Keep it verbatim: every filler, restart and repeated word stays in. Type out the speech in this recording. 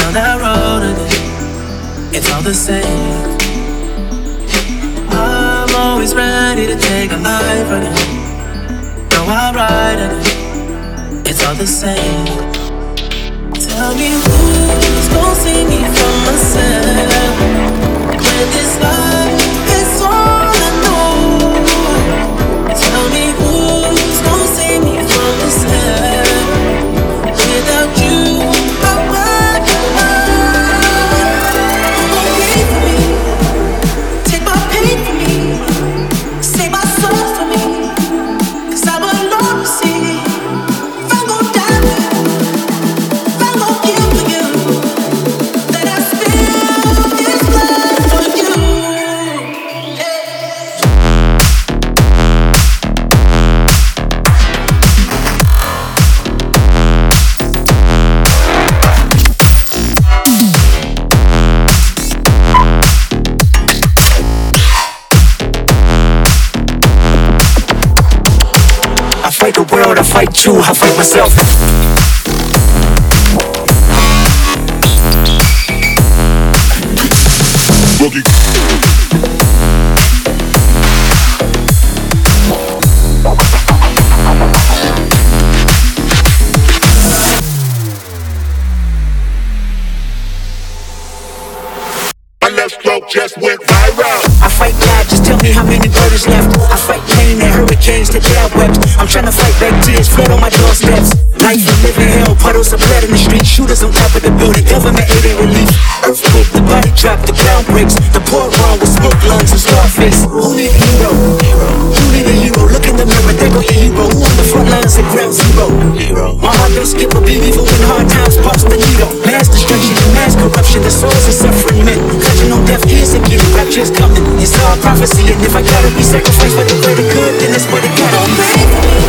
down that road again. It's all the same. I'm always ready to take a life again. Go out right again. It's all the same. Tell me who's gonna save me from myself when this life is all I know. Tell me who's gonna save me from myself without you. I fight you, I fight myself. Boogie. My left stroke just went viral. I fight God, just tell me how many burdens left. I fight pain and hurricanes that I wept. I'm tryna fight back tears, flood on my doorsteps. Life is living hell, puddles of blood in the street. Shooters on top of the building, government aid ain't relief. Earthquake, the body drop, the ground breaks. The poor wrong with smoke lungs and Scarface. Who need a hero? Who need a hero? Look in the mirror, there go your hero. Who on the front lines at ground zero? My heart don't skip a beat even when hard times pass the needle. Mass destruction and mass corruption, the souls of suffering men. Clutching on deaf ears and getting rapture's coming. It's all prophecy, and if I gotta be sacrificed for the greater good, then that's what it gotta be.